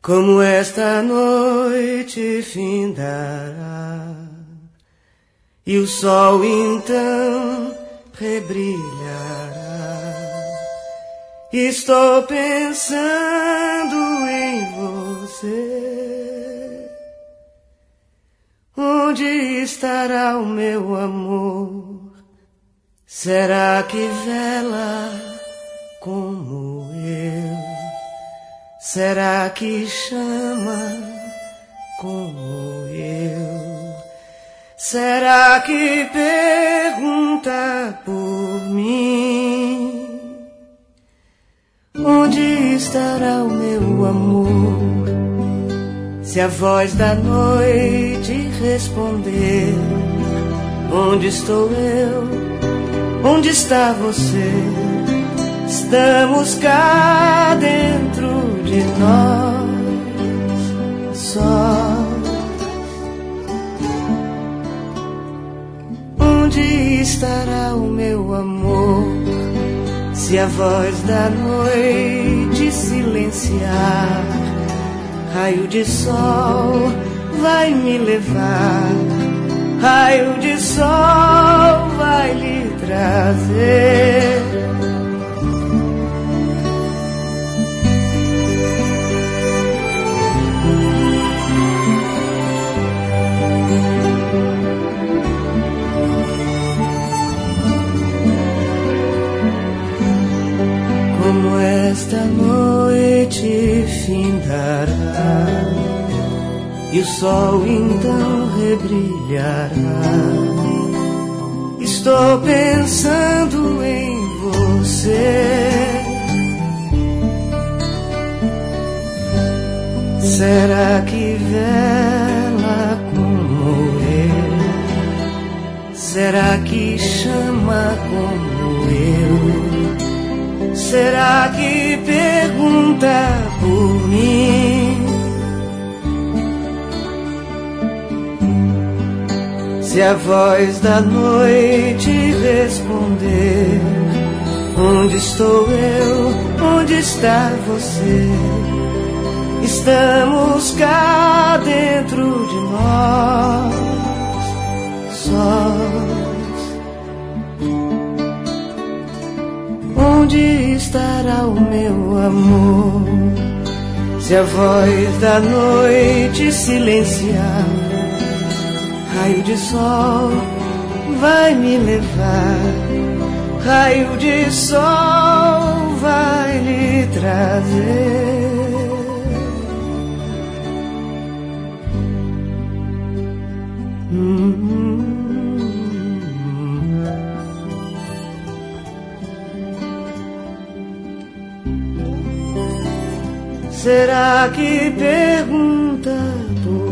Como esta noite findará e o sol então rebrilhará. Estou pensando em você. Onde estará o meu amor? Será que vela como eu? Será que chama como eu? Será que pergunta por mim? Onde estará o meu amor? Se a voz da noite responder, onde estou eu? Onde está você? Estamos cá dentro de nós, só. Onde estará o meu amor? Se a voz da noite silenciar, raio de sol vai me levar, raio de sol vai lhe trazer. Como esta noite findará e o sol então rebrilhará. Estou pensando em você. Será que vela como eu? Será que chama como eu? Será que pergunta por mim? Se a voz da noite responder, onde estou eu? Onde está você? Estamos cá dentro de nós, sós. Onde estará o meu amor? Se a voz da noite silenciar, raio de sol vai me levar, raio de sol vai lhe trazer. Será que pergunta por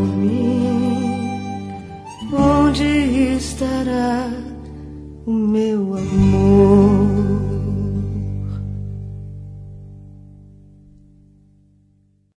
mim? Onde estará o meu amor?